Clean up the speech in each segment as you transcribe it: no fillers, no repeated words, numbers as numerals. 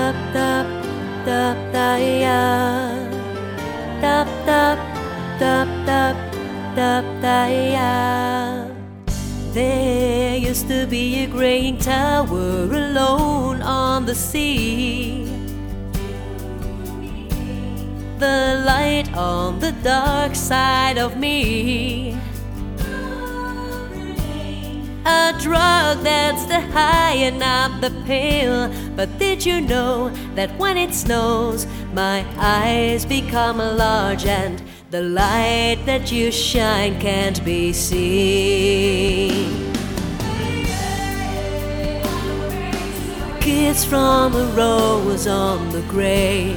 tap tap da ya, tap tap tap tap tap da ya. There used to be a graying tower alone on the sea, the light on the dark side of me. A drug that's the high and not the pill. But did you know that when it snows, my eyes become large and the light that you shine can't be seen? Kiss from a rose on the grave.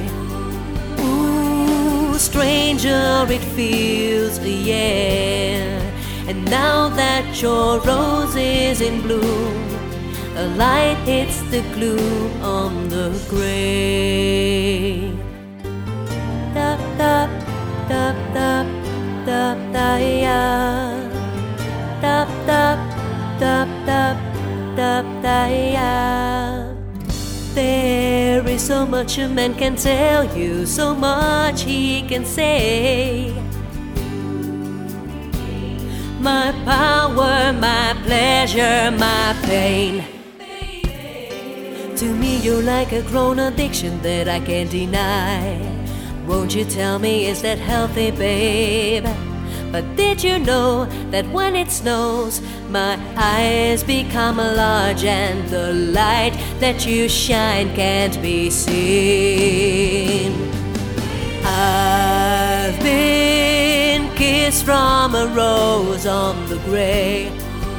Ooh, stranger it feels, yeah. And now that your rose is in bloom, a light hits the gloom on the grave. Tap tap tap tap tap da ya, tap tap tap tap tap da ya. There is so much a man can tell you, so much he can say. My power, my pleasure, my pain. To me you're like a grown addiction that I can't deny. Won't you tell me, is that healthy, babe? But did you know that when it snows, my eyes become large and the light that you shine can't be seen? I've been kissed from a rose on the grave.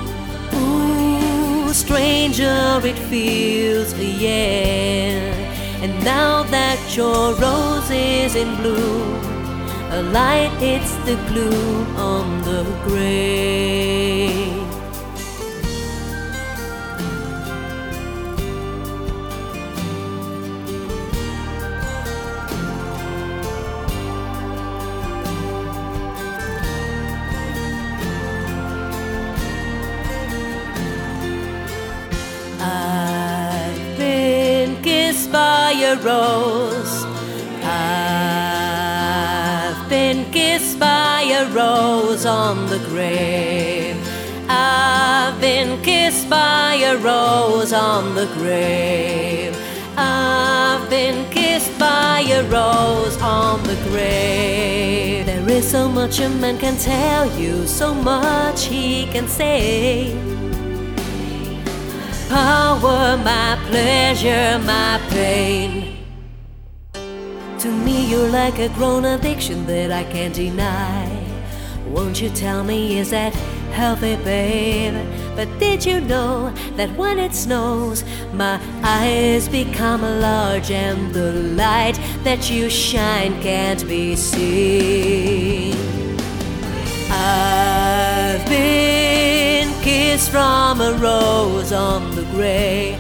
Ooh, stranger it feels, yeah. And now that your rose is in bloom, a light hits the gloom on the grave. I've been kissed by a rose. I've been kissed by a rose on the grave. I've been kissed by a rose on the grave. I've been kissed by a rose on the grave. There is so much a man can tell you, so much he can say. Power, my pleasure, my pain. To me you're like a grown addiction that I can't deny. Won't you tell me, is that healthy, babe? But did you know that when it snows, my eyes become large and the light that you shine can't be seen? I've been kissed from a rose on the grave.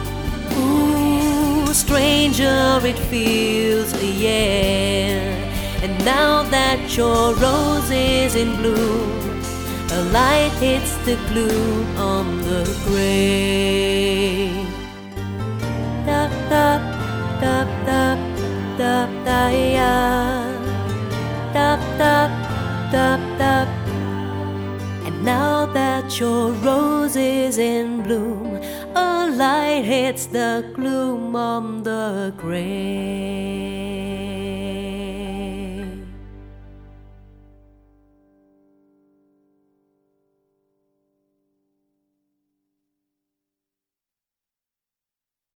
Ooh, stranger it feels, yeah. And now that your rose is in bloom, a light hits the gloom on the grave. Tap tap tap tap tap da ya, tap tap tap tap. And now that your rose is in bloom, a light hits the gloom on the grave.